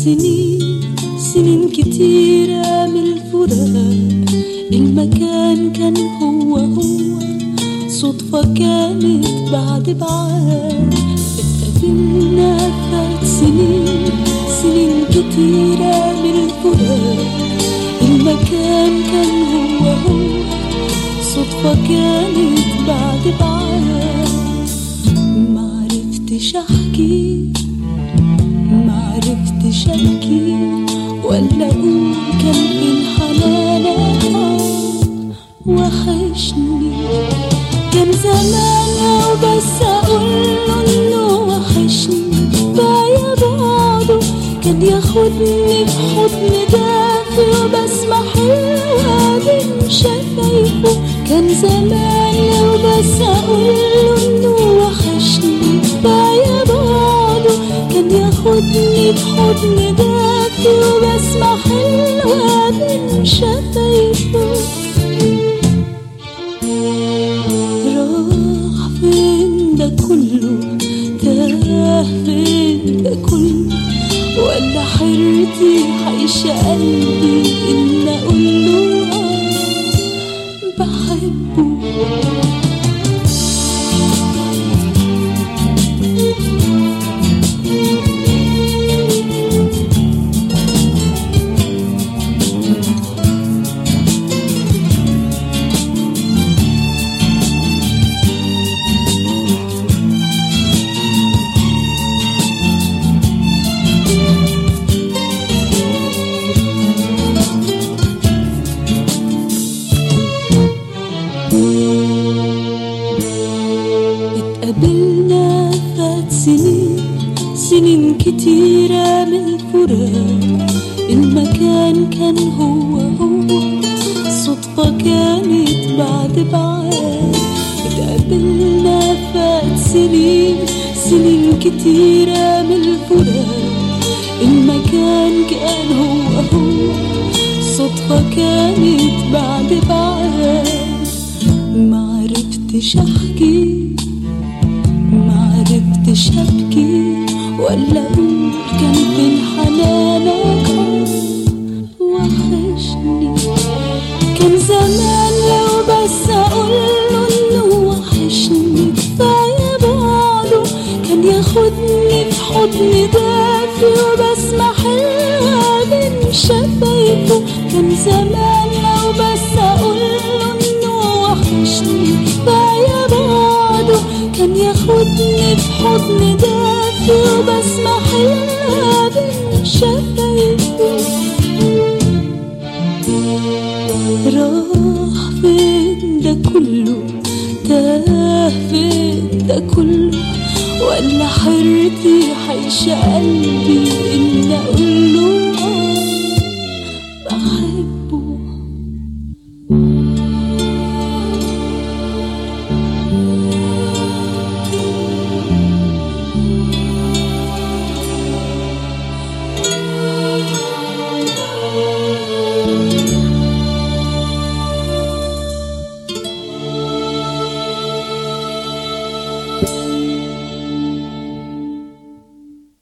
سنين سنين كتيرة من الفراق، المكان كان هو صدفة كانت بعد بعاد. اتقابلنا فات سنين سنين كتيرة من الفراق، المكان كان هو صدفة كانت بعد بعاد. معرفتش احكي معرفتش ابكي ولا اقول كان فين حنانك وحشني. كان زمان لو بس اقوله انه وحشني بايا بعده كان ياخدني بحضن دافي وبسمع حلوة بين شفايفه. كان زمان لو بس اقوله انه وحشني بايا بعده كان ياخدني بحضن دافي وبسمع حلوة بين شفايفه. راح فين ده كله تاه فين ده كله ولا حيرتي حيشة قلبي إن أقوله بحبه. اتقابلنا فات سنين سنين كتيرة من الفراق، المكان كان هو صدفة كانت بعد بعاد. اتقابلنا فات سنين سنين كتيرة من الفراق، المكان كان هو صدفة كانت بعد بعاد. معرفتش احكي معرفتش ابكي ولا اقول كان فين حنانك وحشني. كان زمان لو بس اقوله انه وحشني كفاية بعده كان ياخدني في حضن دافي وبسمع حلوة بين شفايفه. كان زمان لو بس اقوله انه وحشني كفاية بعده كان ياخدني في حضن دافي وبسمع حلوة بين شفايفه. راح فين ده كله تاه فين ده كله ولا حيرتي حيشة قلبي إن أقول